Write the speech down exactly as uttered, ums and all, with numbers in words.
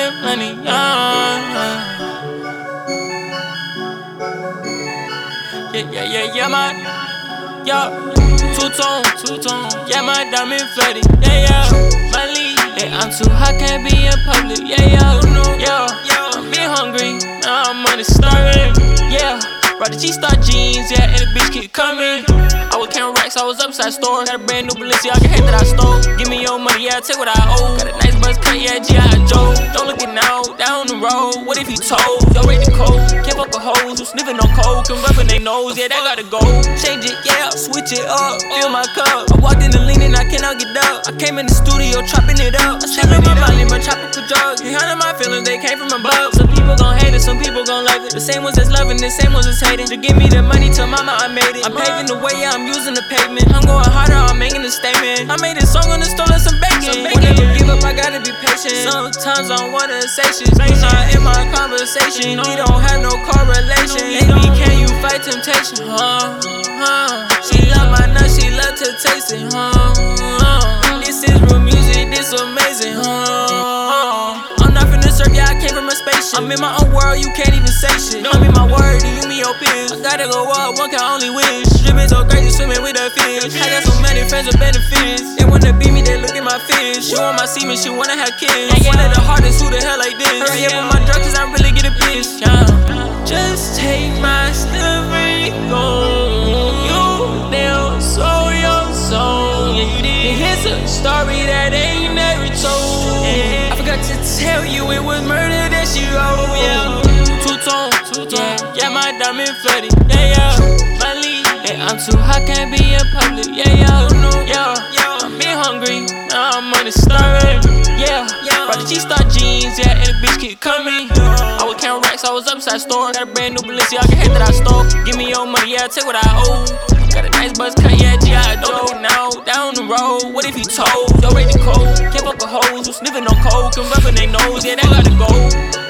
get money, yeah. Yeah, yeah, yeah, yeah, my, yeah. Two-tone, two-tone, yeah, my diamond flooded, yeah, yeah. My lead, yeah, I'm too hot, can't be in public, yeah, yeah. Yeah, I'm being hungry, now I'm money starving, yeah. Brought the G-Star jeans, yeah, and the bitch keep coming. I was counting racks, I was upside store. Got a brand new Balenciaga hate that I stole. Give me your money, yeah, take what I owe. Got a nice buzz cut, yeah, G I Joe. Don't look it now, down the road. What if he told? Yo, rate the code. Can't fuck with hoes who sniffing on coke and rubbing their nose, yeah, that gotta go. Change it, yeah, switch it up, fill my cup. I walked in the lean and I cannot get up. I came in the studio, chopping it up. I said, my body, my tropical drugs. He hunted my feelings, they came from above. Some people gon' hate it, some people gon' love it. The same ones that's loving, the same ones that's hating. To give me the money, tell mama I made it. I'm paving the way, yeah, I'm using the pavement. I'm going harder, I'm making a statement. I made a song on the stove and some bacon. Won't never give up, I gotta be patient. Sometimes I don't wanna say shit. You're not in my conversation. We don't have no correlation. Baby, can you fight temptation? Huh? Huh? She love my nuts, she love to taste it. Huh? Huh? This is real music, this amazing. Huh? I'm not finna serve, yeah, I came from a spaceship. I'm in my own world, you can't even say shit. I'm in my word, do you me your pills? I gotta go up, one can only wish. Drippin' so crazy, swimming with a fish. I got so many friends with benefits. They wanna beat me, they look at my fish. She want my semen, she wanna have kids. I'm one of the hardest, who the hell like this? Hurry up with my drugs, cause I really get a bitch. Yeah. Just take my stuff and go. You damn so your soul. Yeah, you did. Here's a story that ain't never told. I forgot to tell you it was murder that she wrote. Yeah. Two-tone, two-tone, yeah, my diamond flooded, yeah, yeah. My lead, yeah, I'm too hot, can't be in public, yeah, yeah. Yeah, I'm being hungry, now I'm money starving, yeah. Brought the G-Star jeans, yeah, and the bitch keep coming. I was counting racks, I was upside store. Got a brand new Balenciaga hate that I stole. Give me your money, yeah, take what I owe. Got a nice buzz cut, yeah, G I Joe. Now, down the road, what if he told? Yo, rate the code, can't fuck with hoes who sniffing on coke and rubbing their nose, yeah, that gotta go.